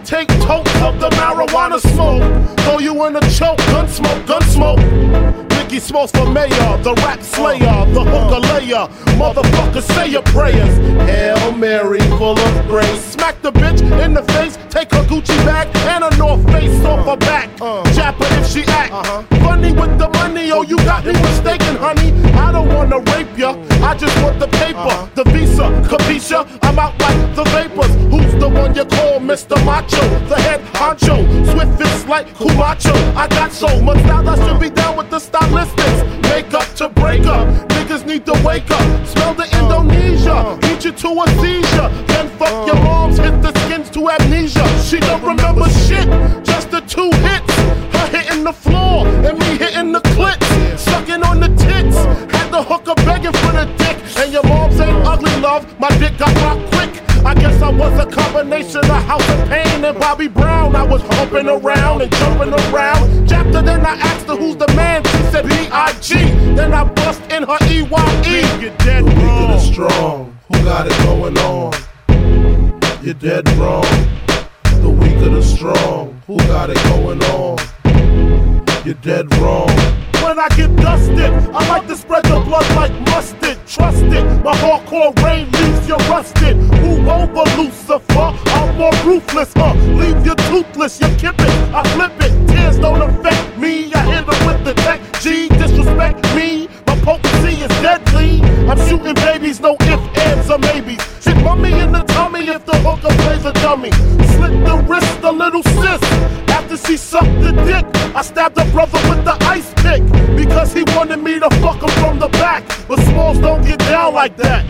take totes of the marijuana smoke. Throw you in a choke, gun smoke, gun smoke. Biggie Smalls for mayor, the rap slayer, the hooker layer. Motherfucker, say your prayers. Hail Mary, full of grace. Smack the bitch in the face, take her Gucci bag and a North Face off her back. Jap her if she act funny with the money. Oh, you got me mistaken, honey. I don't wanna rape ya, I just want the paper, the visa, capisha. I'm out like the vapors. Who's the one you call Mr. Macho? The head honcho, swift is like Cumacho. I got so much style, I should be down with the stylistics. Make up to break up, niggas need to wake up. Smell the Indonesia, lead you to a seizure. Then fuck your moms, hit the skins to amnesia. She don't remember shit, just the 2 hits. Her hitting the floor, and me hitting the clits. Sucking on the tits, had the hooker begging for the dick. And your moms ain't ugly, love, my dick got rocked quick. I guess I was a combination of House of Pain and Bobby Brown. I was humping around and jumping around. Japped her, then I asked her who's the man. She said B.I.G. Then I bust in her E.Y.E. You're dead wrong. The weak and the strong, who got it going on? You're dead wrong. The weak and the strong, who got it going on? You're dead wrong. When I get dusted, I like to spread the blood like mustard. Trust it, my hardcore rain leaves you rusted. Move over, Lucifer, I'm more ruthless, leave you toothless, you kip it, I flip it. Tears don't affect me, I hit them with the tech G. Disrespect me, my potency is deadly. I'm shooting babies, no ifs, ands, or maybes. Shit, mummy in the tummy if the hooker plays a dummy. Slit the wrist, a little sis. After she sucked the dick, I stabbed her brother with the ice pick. Because he wanted me to fuck him from the back. But Smalls don't get down like that.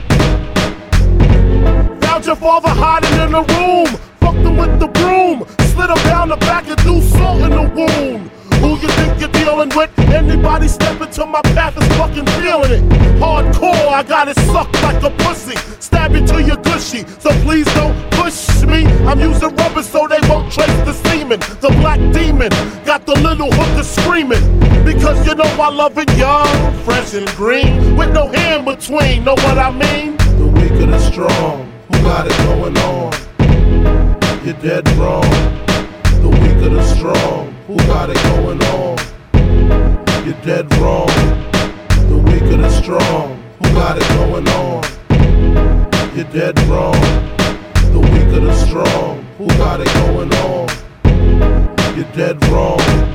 Found your father hiding in the room. Fucked him with the broom. Slid him down the back and threw salt in the wound. Who you think you're dealing with? Anybody step into my path is fucking feeling it. Hardcore, I got it sucked like a pussy. Stab you till you're gushy, so please don't push me. I'm using rubber so they won't trace the semen. The black demon got the little hooker screaming. Because you know I love it young, fresh and green, with no hair in between, know what I mean? The weak and the strong, who got it going on? You're dead wrong. The weak and the strong, who got it going on? You're dead wrong. The weak and the strong, who got it going on? You're dead wrong. The weak and the strong, who got it going on? You're dead wrong.